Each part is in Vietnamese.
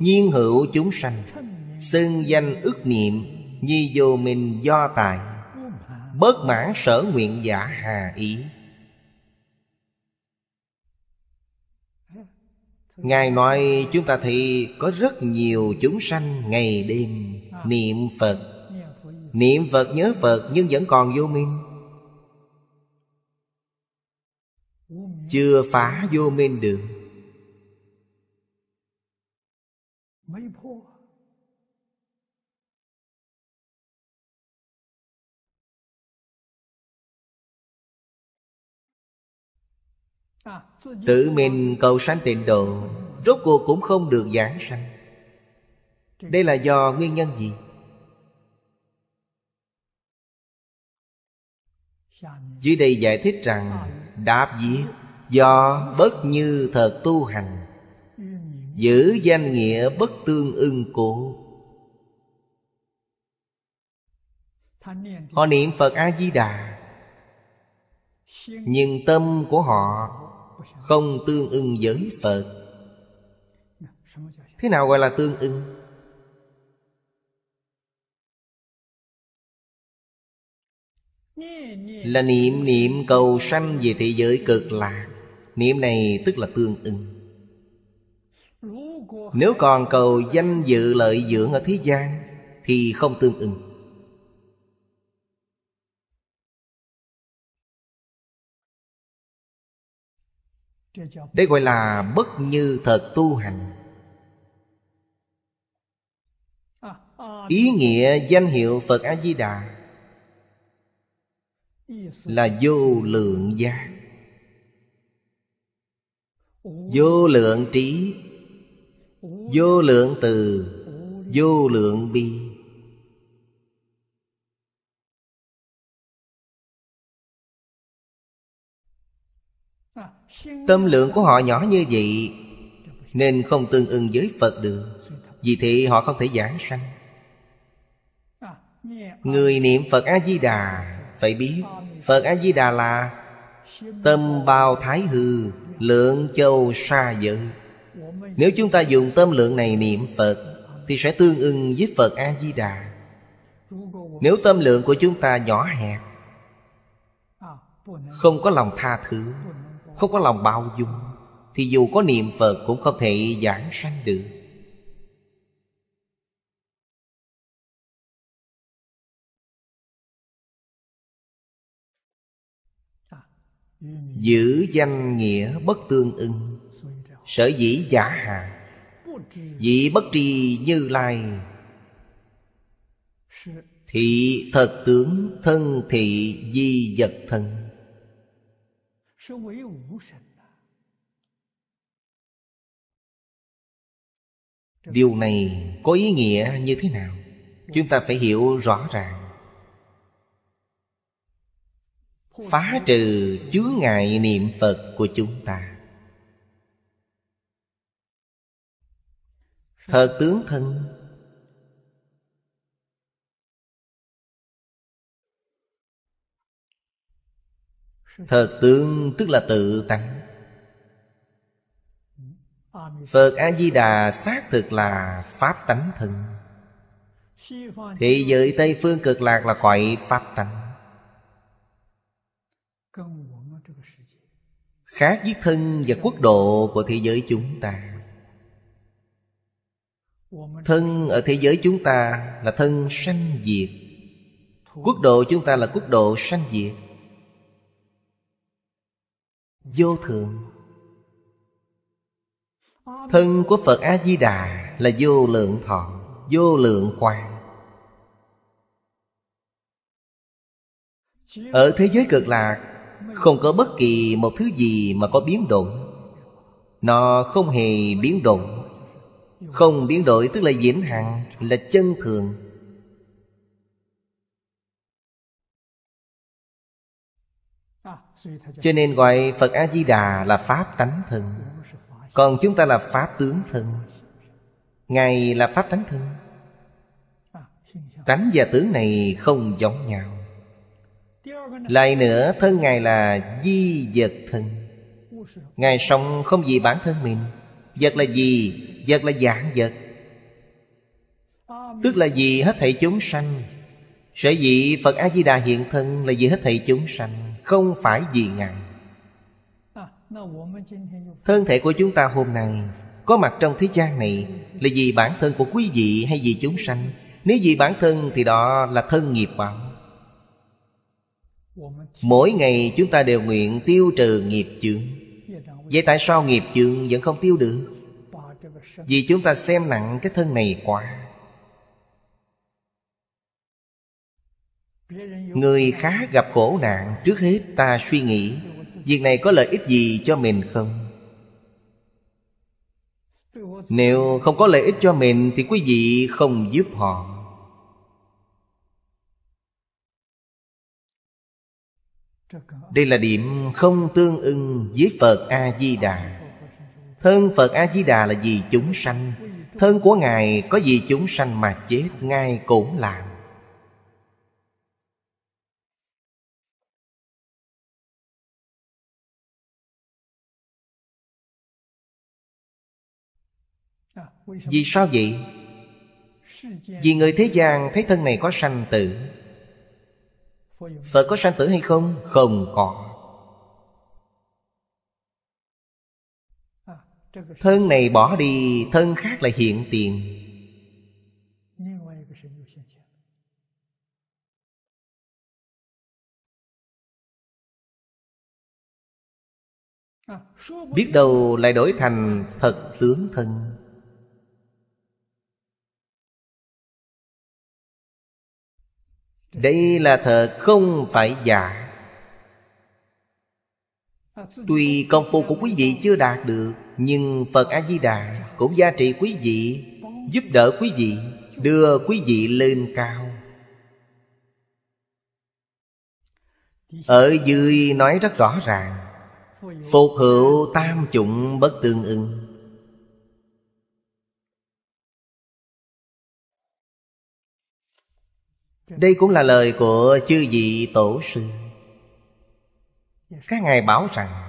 Nhiên hữu chúng sanh, xưng danh ức niệm, nhi vô minh do tài, bất mãn sở nguyện giả hà ý. Ngài nói chúng ta thấy có rất nhiều chúng sanh ngày đêm niệm Phật. Niệm Phật nhớ Phật nhưng vẫn còn vô minh, chưa phá vô minh được. Tự mình cầu sanh tịnh độ, rốt cuộc cũng không được giảng sanh. Đây là do nguyên nhân gì? Dưới đây giải thích rằng đáp viết do bất như thật tu hành, giữ danh nghĩa bất tương ưng cố. Họ niệm Phật A-di-đà, nhưng tâm của họ không tương ưng với Phật. Thế nào gọi là tương ưng? Là niệm cầu sanh về thế giới cực lạc. Niệm này tức là tương ưng. Nếu còn cầu danh dự lợi dưỡng ở thế gian thì không tương ưng. Đây gọi là bất như thật tu hành. Ý nghĩa danh hiệu Phật A-di-đà là vô lượng giác, vô lượng trí, vô lượng từ, vô lượng bi. Tâm lượng của họ nhỏ như vậy nên không tương ưng với Phật được. Vì thế họ không thể giảng sanh. Người niệm Phật A-di-đà phải biết Phật A-di-đà là tâm bao thái hư, lượng châu sa giới. Nếu chúng ta dùng tâm lượng này niệm Phật thì sẽ tương ưng với Phật A-di-đà. Nếu tâm lượng của chúng ta nhỏ hẹp, không có lòng tha thứ, không có lòng bao dung, thì dù có niệm Phật cũng không thể giảng sanh được. Giữ danh nghĩa bất tương ưng, sở dĩ giả hạ, vị bất tri Như Lai, thị thật tướng thân thị di vật thân. Điều này có ý nghĩa như thế nào? Chúng ta phải hiểu rõ ràng. Phá trừ chướng ngại niệm Phật của chúng ta. Thật tướng thân, thật tướng tức là tự tánh. Phật A-di-đà xác thực là pháp tánh thân. Thế giới Tây Phương Cực Lạc là cõi pháp tánh, khác với thân và quốc độ của thế giới chúng ta. Thân ở thế giới chúng ta là thân sanh diệt, quốc độ chúng ta là quốc độ sanh diệt. Vô thường. Thân của Phật A-di-đà là vô lượng thọ, vô lượng quang. Ở thế giới cực lạc không có bất kỳ một thứ gì mà có biến đổi. Nó không hề biến đổi. Không biến đổi tức là vĩnh hằng, là chân thường. Cho nên gọi Phật A-di-đà là pháp tánh thân, còn chúng ta là pháp tướng thân. Ngài là pháp tánh thân. Tánh và tướng này không giống nhau. Lại nữa, thân Ngài là di vật thân. Ngài sống không vì bản thân mình. Vật là gì? Vật là vạn vật. Tức là vì hết thảy chúng sanh. Sở dĩ Phật A-di-đà hiện thân là vì hết thảy chúng sanh, không phải vì Ngài. Thân thể của chúng ta hôm nay có mặt trong thế gian này là vì bản thân của quý vị hay vì chúng sanh? Nếu vì bản thân thì đó là thân nghiệp báo. Mỗi ngày chúng ta đều nguyện tiêu trừ nghiệp chướng. Vậy tại sao nghiệp chướng vẫn không tiêu được? Vì chúng ta xem nặng cái thân này quá. Người khác gặp khổ nạn, trước hết ta suy nghĩ việc này có lợi ích gì cho mình không? Nếu không có lợi ích cho mình thì quý vị không giúp họ. Đây là điểm không tương ưng với Phật A-di-đà. Thân Phật A-di-đà là vì chúng sanh. Thân của Ngài có vì chúng sanh mà chết, Ngài cũng làm. Vì sao vậy? Vì người thế gian thấy thân này có sanh tử. Phật có sanh tử hay không? Không có. Thân này bỏ đi, thân khác lại hiện tiền. Biết đâu lại đổi thành thật tướng thân. Đây là thật, không phải giả. Tuy công phu của quý vị chưa đạt được, nhưng Phật A-di-đà cũng gia trị quý vị, giúp đỡ quý vị, đưa quý vị lên cao. Ở dưới nói rất rõ ràng: phục hữu tam chủng bất tương ưng. Đây cũng là lời của chư vị tổ sư. Các ngài bảo rằng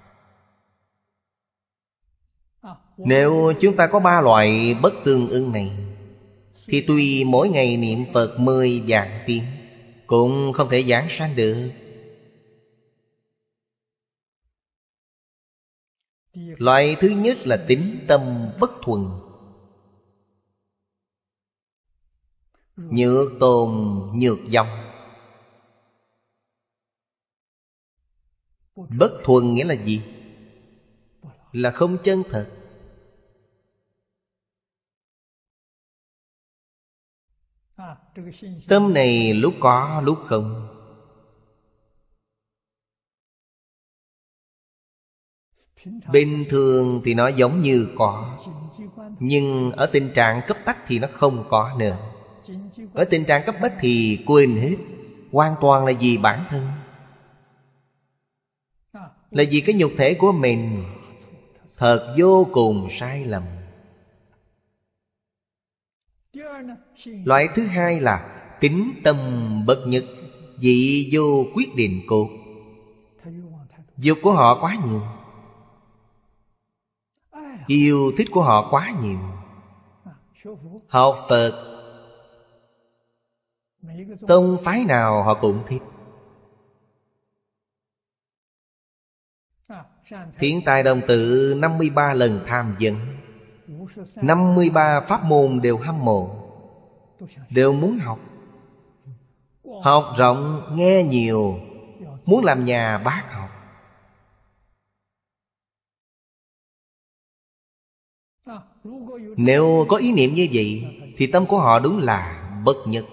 nếu chúng ta có ba loại bất tương ưng này thì tuy mỗi ngày niệm Phật 10 vạn tiếng cũng không thể giảng sanh được. Loại thứ nhất là tín tâm bất thuần. Nhược tồn nhược vọng. Bất thuần nghĩa là gì? Là không chân thật. Tâm này lúc có lúc không. Bình thường thì nó giống như có, nhưng ở tình trạng cấp bách thì nó không có nữa. Ở tình trạng cấp bách thì quên hết, hoàn toàn là vì bản thân, là vì cái nhục thể của mình. Thật vô cùng sai lầm. Loại thứ hai là tín tâm bất nhất, vị vô quyết định cột. Dục của họ quá nhiều, yêu thích của họ quá nhiều. Học Phật, tông phái nào họ cũng thích. Thiện Tài Đồng Tự 53 lần tham vấn, 53 pháp môn đều hâm mộ, đều muốn học. Học rộng, nghe nhiều, muốn làm nhà bác học. Nếu có ý niệm như vậy thì tâm của họ đúng là bất nhất.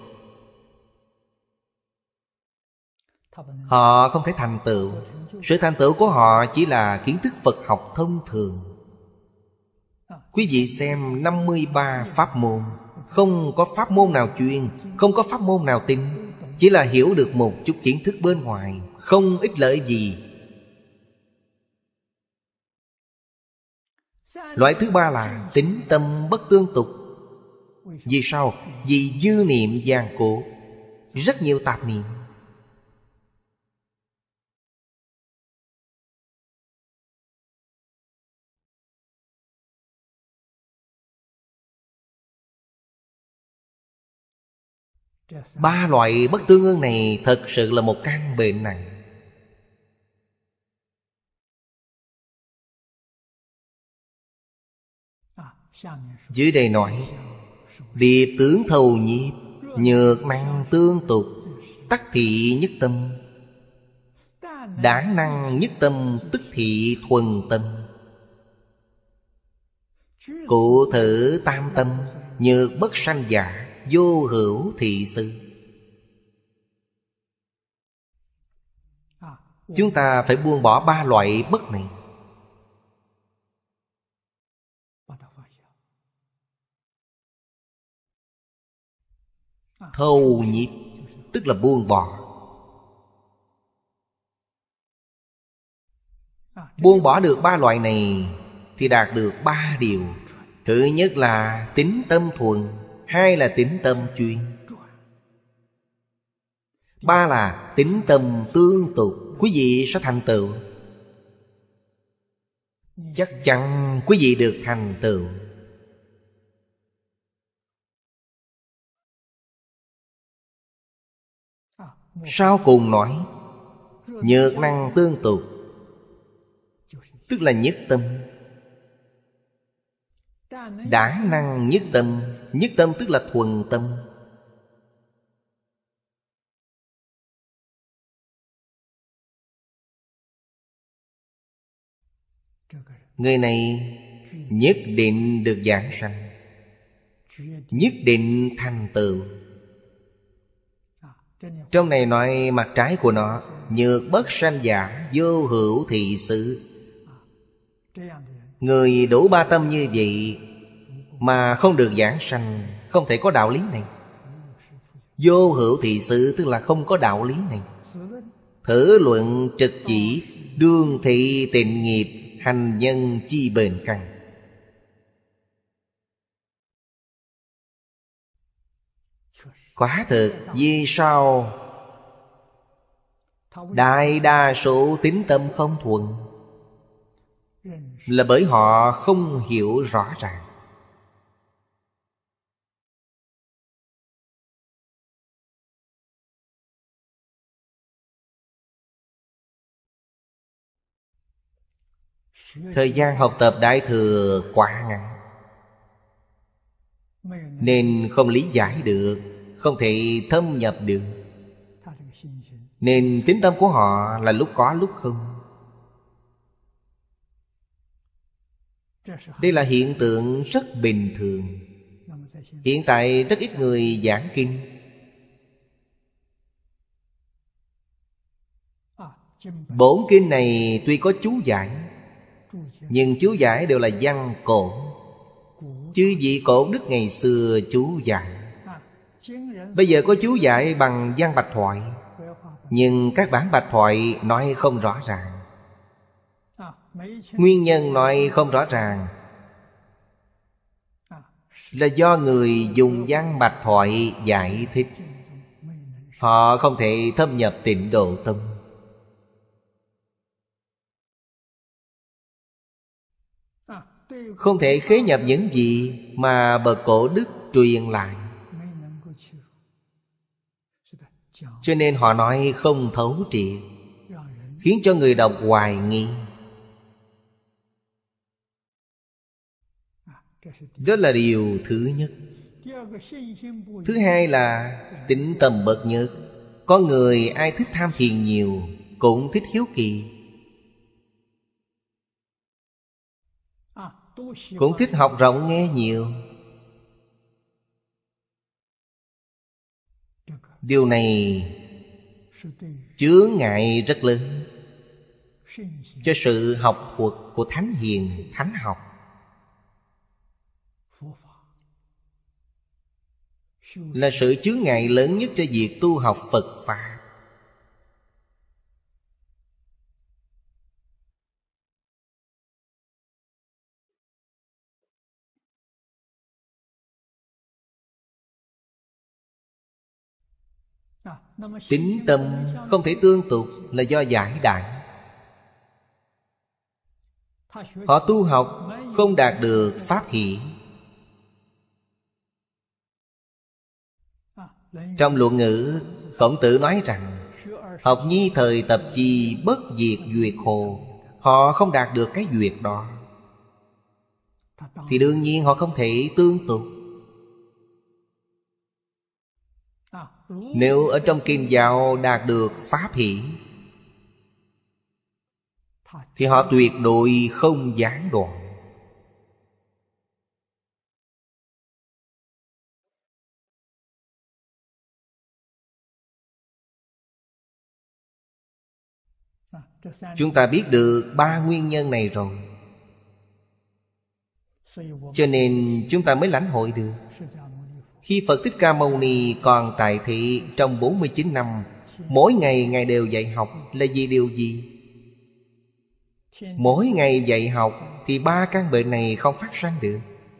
Họ không thể thành tựu. Sự thành tựu của họ chỉ là kiến thức Phật học thông thường. Quý vị xem 53 pháp môn, không có pháp môn nào chuyên, không có pháp môn nào tinh, chỉ là hiểu được một chút kiến thức bên ngoài, không ích lợi gì. Loại thứ ba là tín tâm bất tương tục. Vì sao? Vì dư niệm giàn cố, rất nhiều tạp niệm. Ba loại bất tương ưng này thật sự là một căn bệnh nặng. Dưới đây nói: điệp tướng thầu nhiếp, nhược năng tương tục, tắc thị nhất tâm. Đãng năng nhất tâm, tức thị thuần tâm. Cụ thử tam tâm, nhược bất sanh giả, vô hữu thị sư. Chúng ta phải buông bỏ ba loại bất này. Thâu nhiếp tức là buông bỏ. Buông bỏ được ba loại này thì đạt được ba điều. Thứ nhất là tín tâm thuần, hai là tín tâm chuyên, ba là tín tâm tương tục. Quý vị sẽ thành tựu. Chắc chắn quý vị được thành tựu. Sau cùng nói nhược năng tương tục, tức là nhất tâm. Đãng năng nhất tâm, nhất tâm tức là thuần tâm. Người này nhất định được giảng sanh, nhất định thành tựu. Trong này nói mặt trái của nó: nhược bất sanh giả, vô hữu thị sự. Người đủ ba tâm như vậy mà không được giảng sanh, không thể có đạo lý này. Vô hữu thị sự tức là không có đạo lý này. Thử luận trực chỉ, đương thị tịnh nghiệp, hành nhân chi bền căn. Quả thực vì sao đại đa số tín tâm không thuần? Là bởi họ không hiểu rõ ràng. Thời gian học tập Đại Thừa quá ngắn, nên không lý giải được, không thể thâm nhập được. Nên tín tâm của họ là lúc có lúc không. Đây là hiện tượng rất bình thường. Hiện tại rất ít người giảng kinh. Bổn kinh này tuy có chú giải, nhưng chú giải đều là văn cổ. Chư vị cổ đức ngày xưa chú giải. Bây giờ có chú giải bằng văn bạch thoại, nhưng các bản bạch thoại nói không rõ ràng. Nguyên nhân nói không rõ ràng là do người dùng văn bạch thoại giải thích, họ không thể thâm nhập Tịnh Độ Tông. Không thể khế nhập những gì mà bậc cổ đức truyền lại, cho nên họ nói không thấu triệt, khiến cho người đọc hoài nghi. Đó là điều thứ nhất. Thứ hai là tín tâm bất nhất. Có người ai thích tham thiền nhiều, cũng thích hiếu kỳ, cũng thích học rộng nghe nhiều. Điều này chướng ngại rất lớn cho sự học thuật của thánh hiền, thánh học. Là sự chướng ngại lớn nhất cho việc tu học Phật Pháp. Tín tâm không thể tương tục là do giải đại. Họ tu học không đạt được pháp hỷ, Trong Luận Ngữ, Khổng Tử nói rằng học nhi thời tập chi bất diệt duyệt hồ. Họ không đạt được cái duyệt đó thì đương nhiên họ không thể tương tục. Nếu ở trong Kim Giáo đạt được pháp hỷ thì họ tuyệt đối không gián đoạn. Chúng ta biết được ba nguyên nhân này rồi, cho nên chúng ta mới lãnh hội được. Khi Phật Thích Ca Mâu Ni còn tại thị trong 49 năm, mỗi ngày Ngài đều dạy học là vì điều gì? Mỗi ngày dạy học thì ba căn bệnh này không phát sinh được.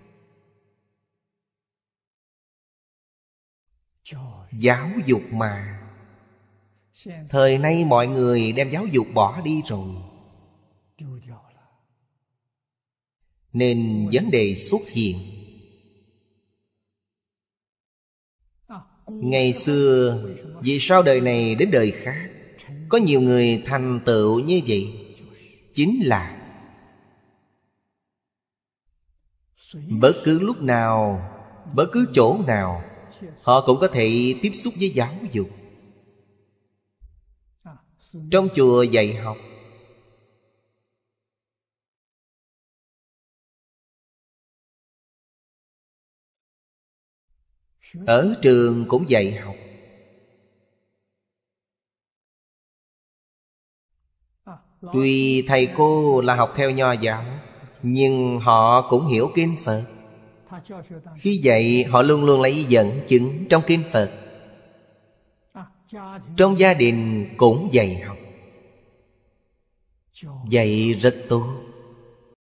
Giáo dục mà. Thời nay mọi người đem giáo dục bỏ đi rồi, nên vấn đề xuất hiện. Ngày xưa, vì sao đời này đến đời khác có nhiều người thành tựu như vậy? Chính là bất cứ lúc nào, bất cứ chỗ nào, họ cũng có thể tiếp xúc với giáo dục. Trong chùa dạy học, ở trường cũng dạy học. Tuy thầy cô là học theo Nho giáo, nhưng họ cũng hiểu kinh Phật. Khi dạy họ luôn luôn lấy dẫn chứng trong kinh Phật. Trong gia đình cũng dạy học, dạy rất tốt.